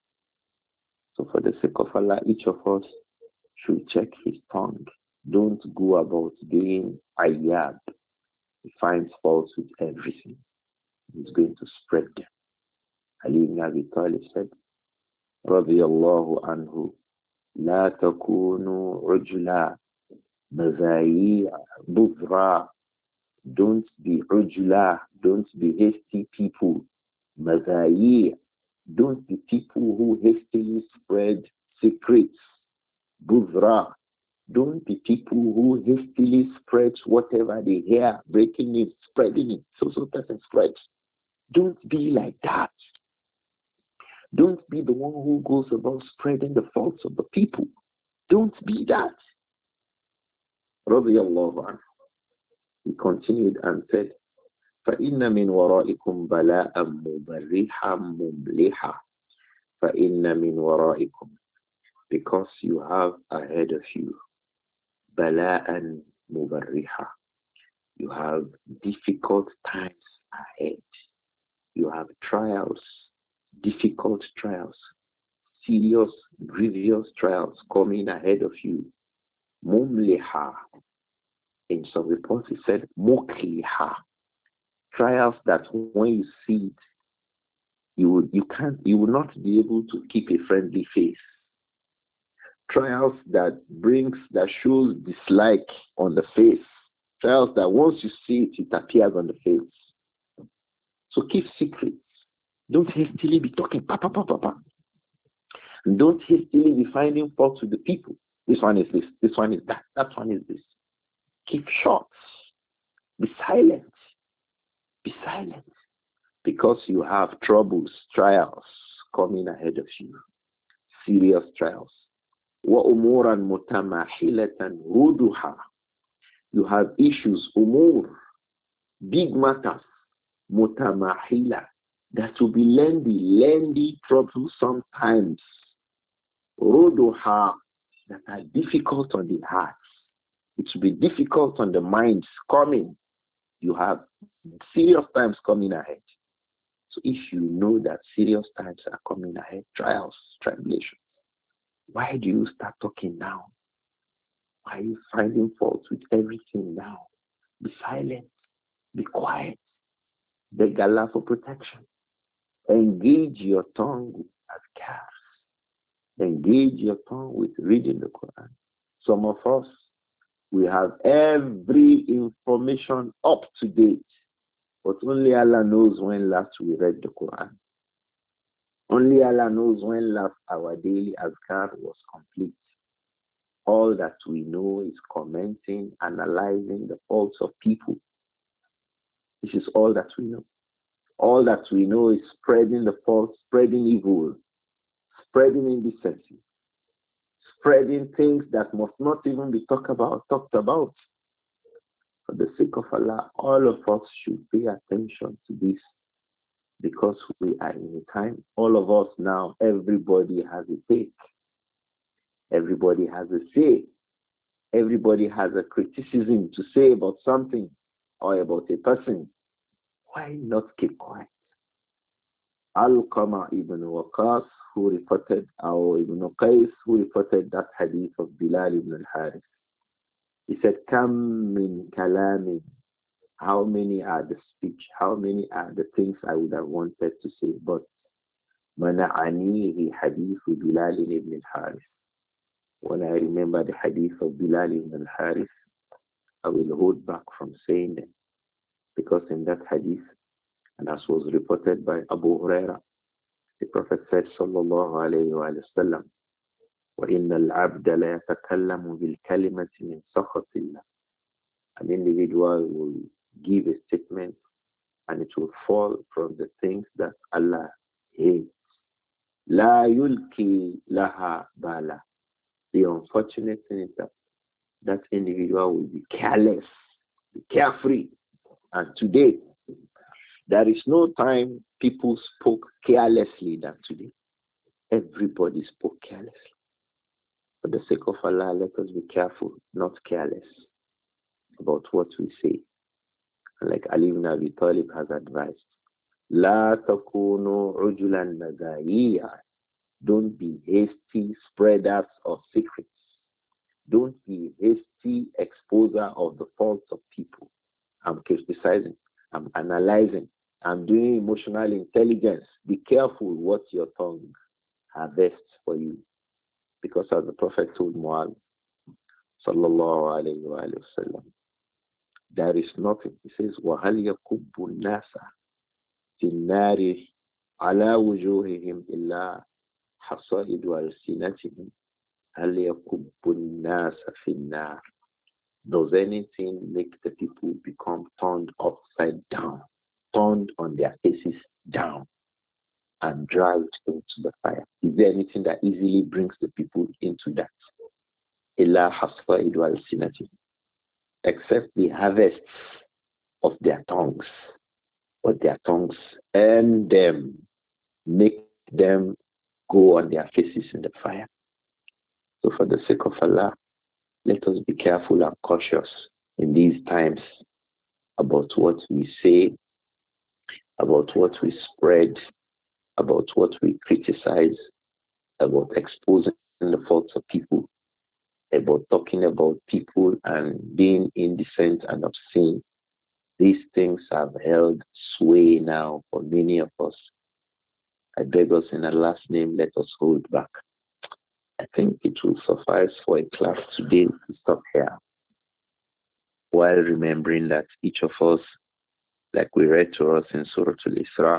So for the sake of Allah, each of us should check his tongue. Don't go about doing ayyab. He finds faults with everything. He's going to spread them. Ali ibn Abi Talib said, radiyallahu anhu, la takunu rujula mazayya buzra. Don't be rujula. Don't be hasty people. Mazayya. Don't be people who hastily spread secrets. Buzra. Don't be people who hastily spread whatever they hear, breaking it, spreading it. So so person spreads. Don't be like that. Don't be the one who goes about spreading the faults of the people. Don't be that. Radiyallahu anhu. He continued and said, فَإِنَّ مِنْ وَرَائِكُمْ بَلَاءً مُبَرِّحًا مُمْلِحًا. فَإِنَّ مِنْ وَرَائِكُمْ. Because you have ahead of you بَلَاءً مُبَرِّحًا. You have difficult times ahead. You have trials, difficult trials, serious, grievous trials coming ahead of you. Mumliha. In some reports it said mukliha. Trials that when you see it, you will, you can't, you will not be able to keep a friendly face. Trials that brings, that shows dislike on the face. Trials that once you see it, it appears on the face. So keep secrets. Don't hastily be talking, papa, papa, papa. Don't hastily be finding fault with the people. This one is this, this one is that, that one is this. Keep short. Be silent. Be silent. Because you have troubles, trials coming ahead of you. Serious trials. وَأُمُورًا مُتَمَاحِلَةً رُدُحًا. You have issues, umur, big matters, mutamahila, that will be lengthy, lengthy trouble sometimes. Ruduha, that are difficult on the heart. It will be difficult on the minds coming. You have serious times coming ahead. So if you know that serious times are coming ahead, trials, tribulations, why do you start talking now? Why are you finding fault with everything now? Be silent. Be quiet. Beg Allah for protection. Engage your tongue with adhkar. Engage your tongue with reading the Quran. Some of us, we have every information up to date. But only Allah knows when last we read the Quran. Only Allah knows when last our daily azkar was complete. All that we know is commenting, analyzing the faults of people. This is all that we know. All that we know is spreading the faults, spreading evil, spreading indecency, spreading things that must not even be talked about, talked about. For the sake of Allah, all of us should pay attention to this, because we are in a time, all of us now, everybody has a take. Everybody has a say. Everybody has a criticism to say about something or about a person. Why not keep quiet? Al-Qama ibn Waqas, who reported, or Ibn Qais, who reported that hadith of Bilal ibn al-Harith. He said, Kam min kalamin. How many are the speech? How many are the things I would have wanted to say? But mana'anihi hadith Bilal ibn al-Harith. When I remember the hadith of Bilal ibn al-Harith, I will hold back from saying them. Because in that hadith, and as was reported by Abu Huraira, the Prophet said, Sallallahu alayhi wa sallam, وَإِنَّ الْعَبْدَ لَا يَتَكَلَّمُ بِالْكَلِمَةِ مِنْ سَخَطِ اللَّهِ. An individual will give a statement and it will fall from the things that Allah hates. لَا يُلْكِي لَهَا بَالًا. The unfortunate thing is that that individual will be careless, be carefree. And today, there is no time people spoke carelessly than today. Everybody spoke carelessly. For the sake of Allah, let us be careful, not careless about what we say. And like Ali ibn Abi Talib has advised, La takunu ujulan nazaiya. Don't be hasty spreaders of secrets. Don't be hasty exposer of the faults of people. I'm criticizing. I'm analyzing. I'm doing emotional intelligence. Be careful what your tongue harvests for you. Because as the Prophet told Mu'adh, sallallahu alayhi wa sallam, there is nothing. He says, وَهَلْ يَكُبُّ النَّاسَ فِي النَّارِ عَلَى وُجُوهِهِمْ إِلَّا حَصَائِدُ أَلْسِنَتِهِمْ هَلْ يَكُبُّ النَّاسَ فِي النَّارِ. Does anything make the people become turned upside down, turned on their faces down, and dragged into the fire? Is there anything that easily brings the people into that? إِلَّا حَصَائِدُ أَلْسِنَتِهِمْ. Except the harvests of their tongues. But their tongues earn them, make them go on their faces in the fire. So for the sake of Allah, let us be careful and cautious in these times about what we say, about what we spread, about what we criticize, about exposing the faults of people, about talking about people and being indecent and obscene. These things have held sway now for many of us. I beg us in Allah's name, let us hold back. I think it will suffice for a class today to stop here, while remembering that each of us, like we read to us in Surah Al-Isra,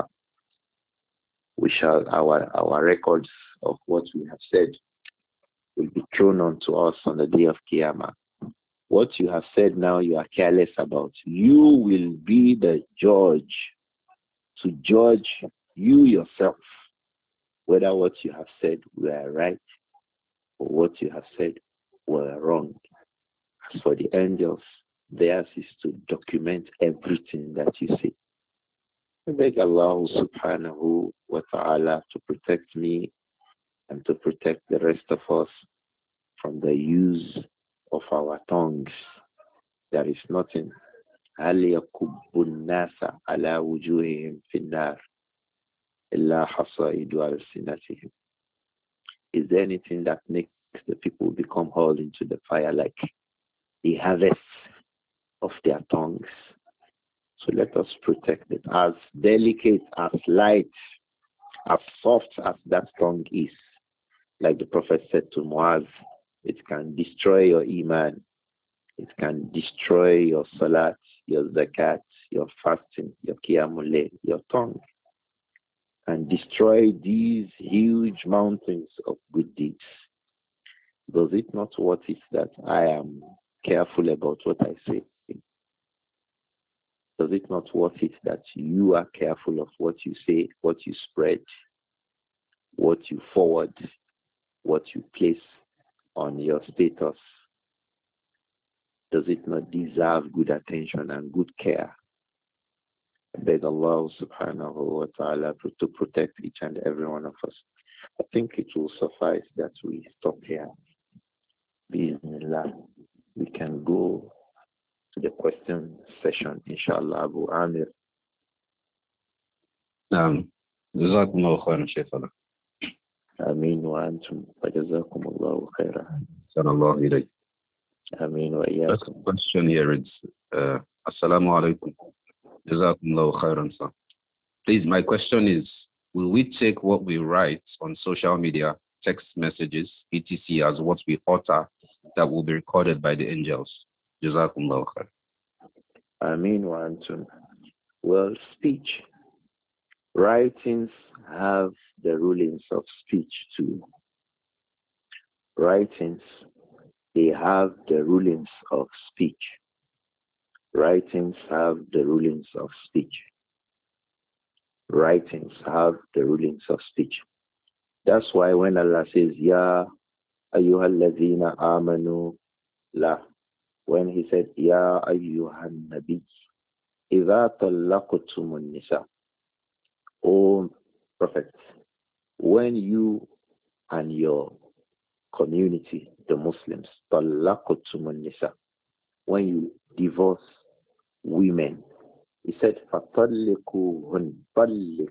we shall, our, our records of what we have said will be thrown onto us on the day of Qiyamah. What you have said now you are careless about. You will be the judge to judge you yourself whether what you have said were right or what you have said were wrong. As for the angels, theirs is to document everything that you say. I beg Allah subhanahu wa ta'ala to protect me and to protect the rest of us from the use of our tongues. There is nothing. هَلْ يَكُبُّ النَّاسَ عَلَى وُجُوهِهِمْ فِي النَّارِ إِلَّا حَصَائِدُ أَلْسِنَتِهِمْ. Is there anything that makes the people become hauled into the fire like the harvest of their tongues? So let us protect it. As delicate, as light, as soft as that tongue is, like the Prophet said to Muaz, it can destroy your iman. It can destroy your salat, your zakat, your fasting, your qiyamul layl, your tongue, and destroy these huge mountains of good deeds. Does it not worth it that I am careful about what I say? Does it not worth it that you are careful of what you say, what you spread, what you forward, what you place on your status? Does it not deserve good attention and good care? I beg Allah subhanahu wa ta'ala to protect each and every one of us. I think it will suffice that we stop here. Bismillah. We can go to the question session, inshallah, Abu Amir. نعم جزاكم الله خيرا شيخنا. آمين وأنتم وجزاكم الله خيرا. أحسن الله إليك. آمين First وإياكم. question here is uh, Assalamu alaikum. جزاكم الله خيرا sir. Please, my question is, will we take what we write on social media, text messages, et cetera as what we utter that will be recorded by the angels? جزاكم الله خيرا. آمين وأنتم. Well, speech. Writings have the rulings of speech too. Writings, they have the rulings of speech. Writings have the rulings of speech. Writings have the rulings of speech. That's why when Allah says, Ya ayyuhalladhina amanu la, when he said, Ya ayyuhan nabi, idha tallaqtumun nisa, O Prophet, when you and your community, the Muslims, tallaqtumun nisa, when you divorce women, he said, فَطَلِّقُوهُنْ طَلِّقْ.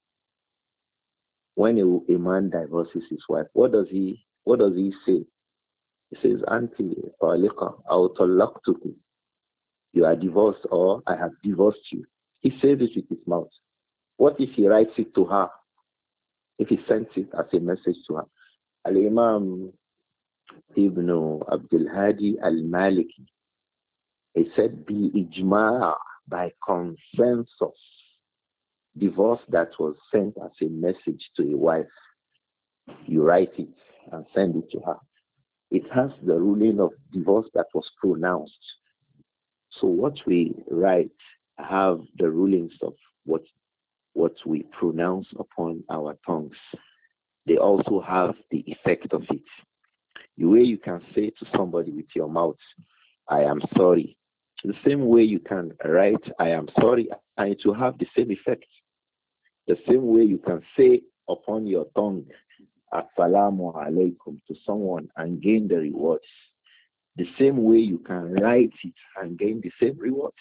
When a, a man divorces his wife, what does he what does he say? He says, Anti طَلِقَ أَوْ طَلَّقْتُكُ. You are divorced, or I have divorced you. He says it with his mouth. What if he writes it to her? If he sends it as a message to her? Al-Imam Ibn Abdul Hadi al-Maliki, he said, Bi ijma', by consensus, divorce that was sent as a message to a wife, you write it and send it to her. It has the ruling of divorce that was pronounced. So what we write have the rulings of what what we pronounce upon our tongues. They also have the effect of it. The way you can say to somebody with your mouth, I am sorry. The same way you can write, I am sorry, and it will have the same effect. The same way you can say upon your tongue, Assalamu alaikum, to someone and gain the rewards. The same way you can write it and gain the same rewards.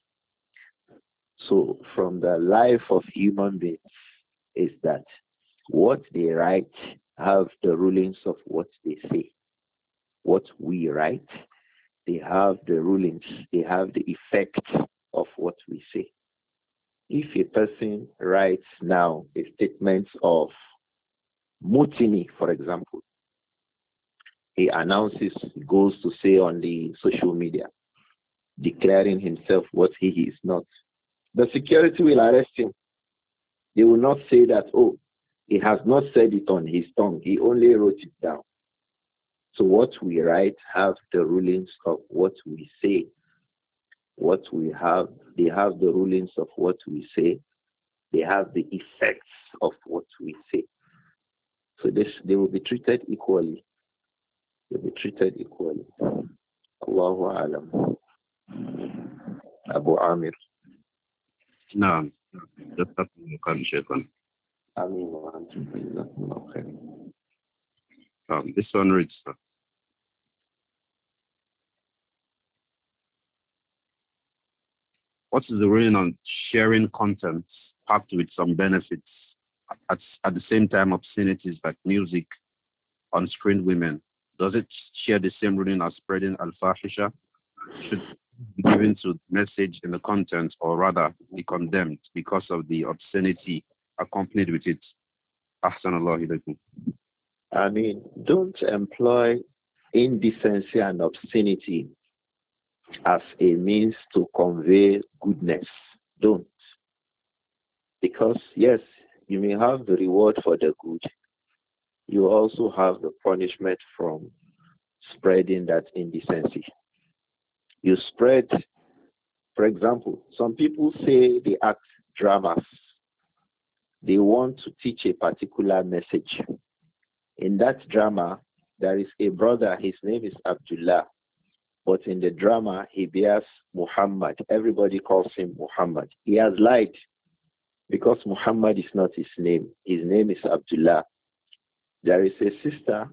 So from the life of human beings is that what they write have the rulings of what they say. What we write, they have the rulings, they have the effect of what we say. If a person writes now a statement of mutiny, for example, he announces, he goes to say on the social media, declaring himself what he is not. The security will arrest him. They will not say that, oh, he has not said it on his tongue. He only wrote it down. So what we write have the rulings of what we say. What we have, they have the rulings of what we say. They have the effects of what we say. So this, they will be treated equally. They will be treated equally. Allahu Alam. Abu Amir. نعم جزاكم الله خيرا شيخنا. Ameen wa antum jazakumullahu khairan. Um, this one reads, sir. What is the ruling on sharing content packed with some benefits at, at the same time obscenities like music, on-screen women? Does it share the same ruling as spreading al-fahisha? Should be given to message in the content, or rather be condemned because of the obscenity accompanied with it? Ahsanallahu ilaykum. I mean, don't employ indecency and obscenity as a means to convey goodness. Don't. Because, yes, you may have the reward for the good. You also have the punishment from spreading that indecency. You spread, for example, some people say they act dramas. They want to teach a particular message. In that drama, there is a brother, his name is Abdullah. But in the drama, he bears Muhammad. Everybody calls him Muhammad. He has lied because Muhammad is not his name. His name is Abdullah. There is a sister,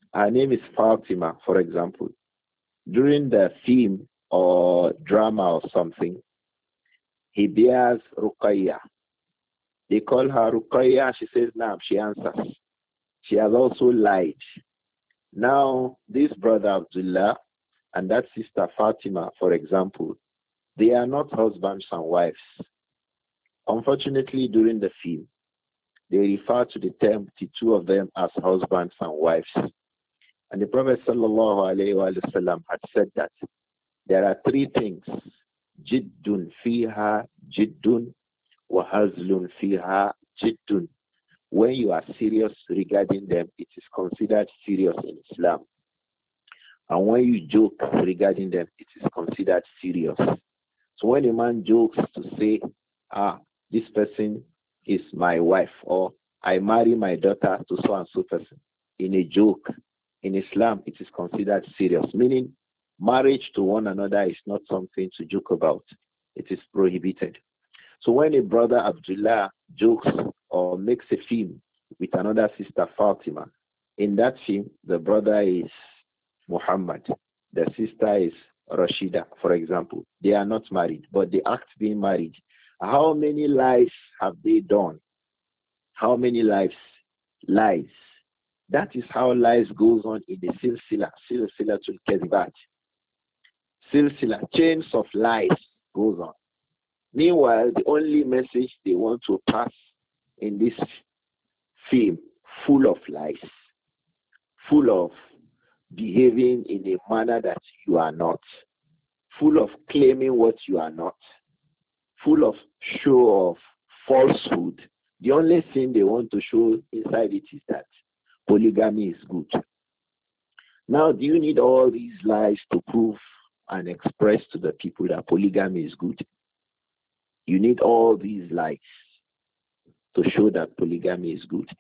Her name is Fatima, for example. During the film or drama or something, he bears Ruqayya. They call her Ruqayya. She says, "Naam." She answers. She has also lied. Now, this brother Abdullah and that sister Fatima, for example, they are not husbands and wives. Unfortunately, during the film, they refer to the term, the two of them, as husbands and wives. And the Prophet sallallahu alaihi wasallam had said that there are three things: jiddun fiha jiddun wa hazlun fiha jiddun. When you are serious regarding them, it is considered serious in Islam. And when you joke regarding them, it is considered serious. So when a man jokes to say, ah, this person is my wife, or I marry my daughter to so and so person, in a joke, in Islam, it is considered serious. Meaning, marriage to one another is not something to joke about. It is prohibited. So when a brother Abdullah jokes or makes a film with another sister Fatima, in that film, the brother is Muhammad, the sister is Rashida, for example. They are not married, but they act being married. How many lies have they done? How many lives? Lies. That is how lies goes on in the silsila, silsila to Kezibat. Silsila, chains of lies goes on. Meanwhile, the only message they want to pass in this film, full of lies, full of behaving in a manner that you are not, full of claiming what you are not, full of show of falsehood. The only thing they want to show inside it is that polygamy is good. Now, do you need all these lies to prove and express to the people that polygamy is good? You need all these lies to show that polygamy is good.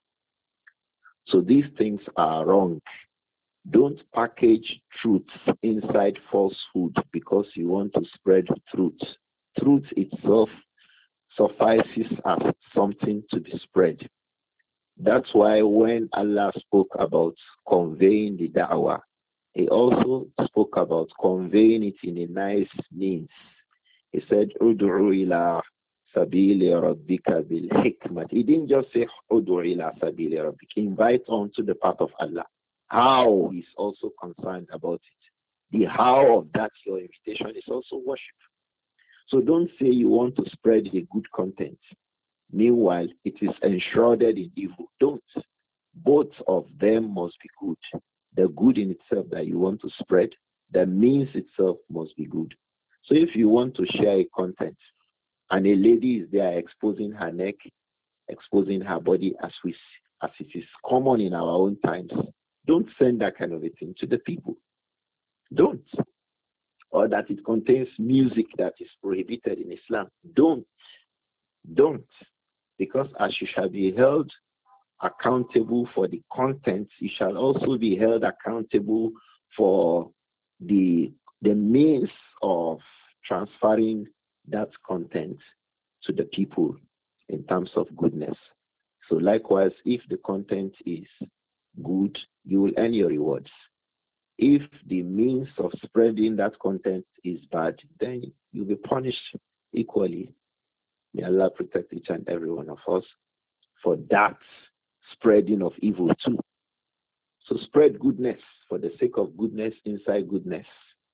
So these things are wrong. Don't package truth inside falsehood because you want to spread truth. Truth itself suffices as something to be spread. That's why when Allah spoke about conveying the da'wah, he also spoke about conveying it in a nice means. He said, Udu'u ila sabili rabbika bil hikmat. He didn't just say, Udu'u ila sabili rabbika. Invite on to the path of Allah. How is also concerned about it. The how of that, your invitation, is also worship. So don't say you want to spread the good content. Meanwhile, it is enshrouded in evil. Don't. Both of them must be good. The good in itself that you want to spread, the means itself must be good. So if you want to share a content and a lady is there exposing her neck, exposing her body as we as it is common in our own times, don't send that kind of a thing to the people. Don't. Or that it contains music that is prohibited in Islam. Don't. Don't. Because as you shall be held accountable for the content, you shall also be held accountable for the the means of transferring that content to the people in terms of goodness. So likewise, if the content is good, you will earn your rewards. If the means of spreading that content is bad, then you'll be punished equally. May Allah protect each and every one of us for that spreading of evil too. So spread goodness for the sake of goodness inside goodness.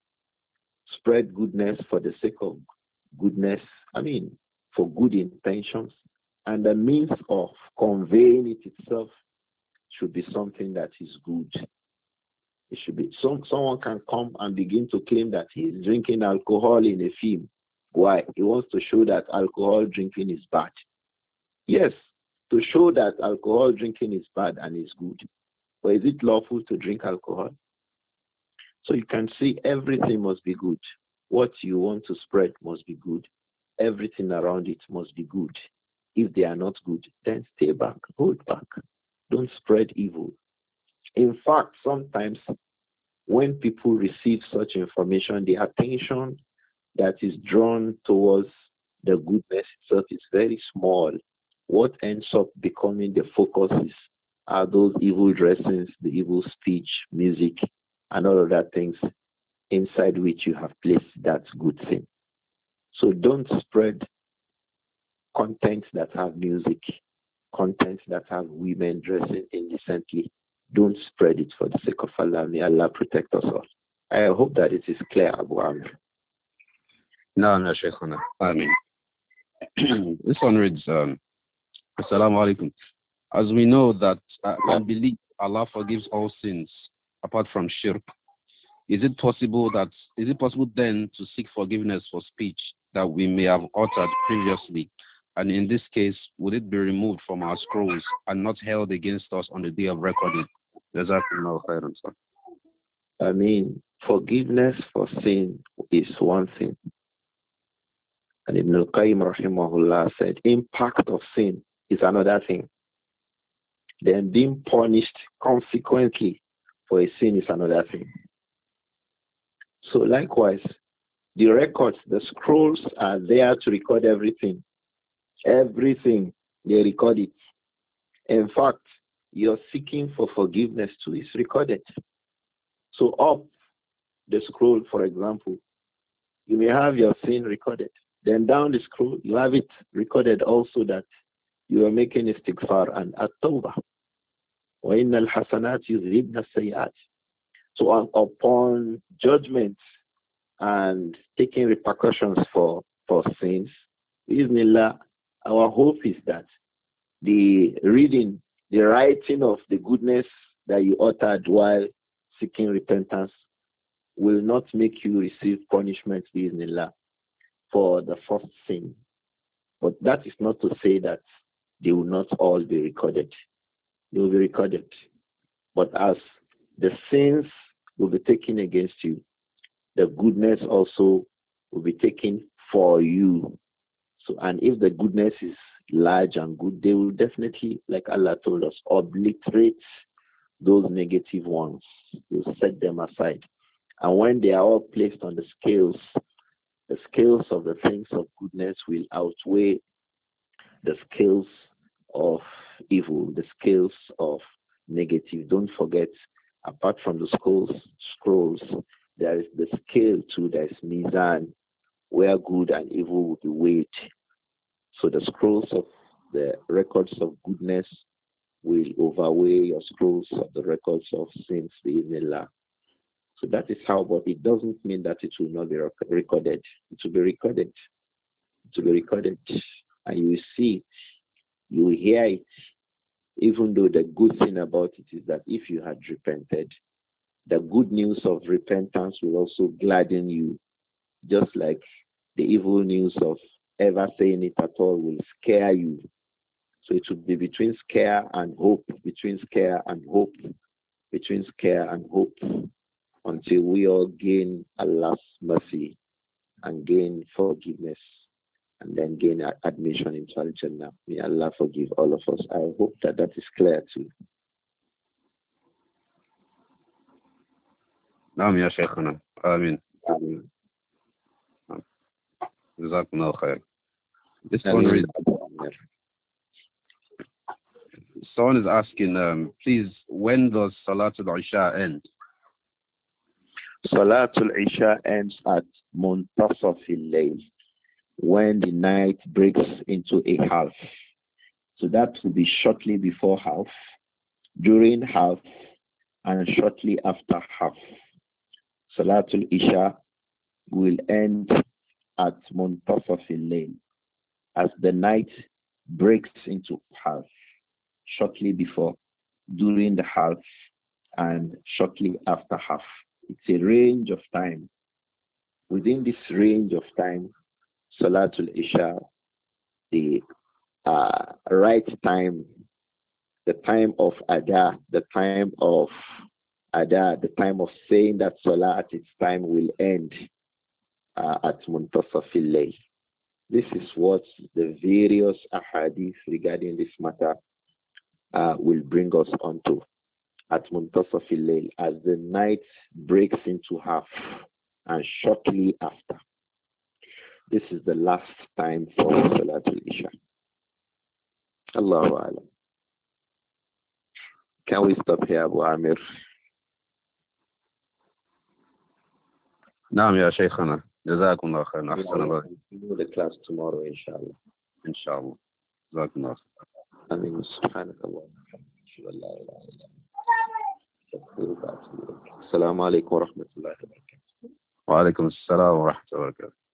Spread goodness for the sake of goodness, I mean, for good intentions. And the means of conveying it itself should be something that is good. It should be, some, someone can come and begin to claim that he is drinking alcohol in a film. Why? He wants to show that alcohol drinking is bad. Yes, to show that alcohol drinking is bad and is good. But is it lawful to drink alcohol? So you can see everything must be good. What you want to spread must be good. Everything around it must be good. If they are not good, then stay back, hold back. Don't spread evil. In fact, sometimes when people receive such information, the attention that is drawn towards the goodness itself is very small. What ends up becoming the focus is are those evil dressings, the evil speech, music, and all of that things inside which you have placed that good thing. So don't spread contents that have music, contents that have women dressing indecently. Don't spread it for the sake of Allah. May Allah protect us all. I hope that it is clear, Abu Amr. No, no, Shaykhana. I mean, this one reads, um, Assalamu alaikum. As we know that uh, I believe Allah forgives all sins apart from shirk, is it possible that is it possible then to seek forgiveness for speech that we may have uttered previously? And in this case, would it be removed from our scrolls and not held against us on the day of recording? Jazakumullahu khairan, sir. I mean, forgiveness for sin is one thing. And Ibn al-Qayyim rahimahullah said, impact of sin is another thing. Then being punished consequently for a sin is another thing. So likewise, the records, the scrolls are there to record everything. Everything, they record it. In fact, your seeking for forgiveness too is recorded. So up the scroll, for example, you may have your sin recorded. Then down the scroll, you have it recorded also that you are making istighfar and at-tawbah. وَإِنَّ الْحَسَنَاتِ يُذْهِبْنَ السَّيِّئَاتِ. So uh, upon judgment and taking repercussions for, for sins, Bismillah, our hope is that the reading, the writing of the goodness that you uttered while seeking repentance will not make you receive punishment, Bismillah, for the first sin. But that is not to say that they will not all be recorded. They will be recorded. But as the sins will be taken against you, the goodness also will be taken for you. So, and if the goodness is large and good, they will definitely, like Allah told us, obliterate those negative ones. They will set them aside. And when they are all placed on the scales, the scales of the things of goodness will outweigh the scales of evil, the scales of negative. Don't forget, apart from the scrolls, scrolls, there is the scale too, there is mizan, where good and evil will be weighed. So the scrolls of the records of goodness will overweigh your scrolls of the records of sins, the Allah. So that is how, but it doesn't mean that it will not be recorded. It will be recorded. It will be recorded. And you will see it. You will hear it. Even though the good thing about it is that if you had repented, the good news of repentance will also gladden you, just like the evil news of ever saying it at all will scare you. So it would be between scare and hope, between scare and hope, between scare and hope, until we all gain Allah's mercy and gain forgiveness and then gain admission into Al-Jannah. May Allah forgive all of us. I hope that that is clear too. نعم يا شيخنا آمين. Um, جزاكم الله خير. This one reads, someone is asking, um, please, when does Salatul Isha end? Salatul Isha ends at Muntasaf al-Layl, when the night breaks into a half. So that will be shortly before half, during half, and shortly after half. Salatul Isha will end at Muntasaf al-Layl, as the night breaks into half, shortly before, during the half, and shortly after half. It's a range of time. Within this range of time, Salatul Isha, the uh, right time, the time of Ada, the time of Ada, the time of saying that Salah at its time will end uh, at Muntasaf al-Layl. This is what the various ahadith regarding this matter uh, will bring us onto. At Muntasaf al-Layl, as the night breaks into half and shortly after. This is the last time for Salatul Isha. Allahu Alam. Can we stop here, Abu Amir? نعم يا شيخنا جزاكم الله خيرا أحسن الله. Continue the class tomorrow, inshallah. إن شاء الله جزاكم الله خيرا. آمين. سبحانك اللهم وبحمدك أشهد أن لا إله إلا أنت. السلام عليكم ورحمة الله وبركاته. وعليكم السلام ورحمة الله وبركاته.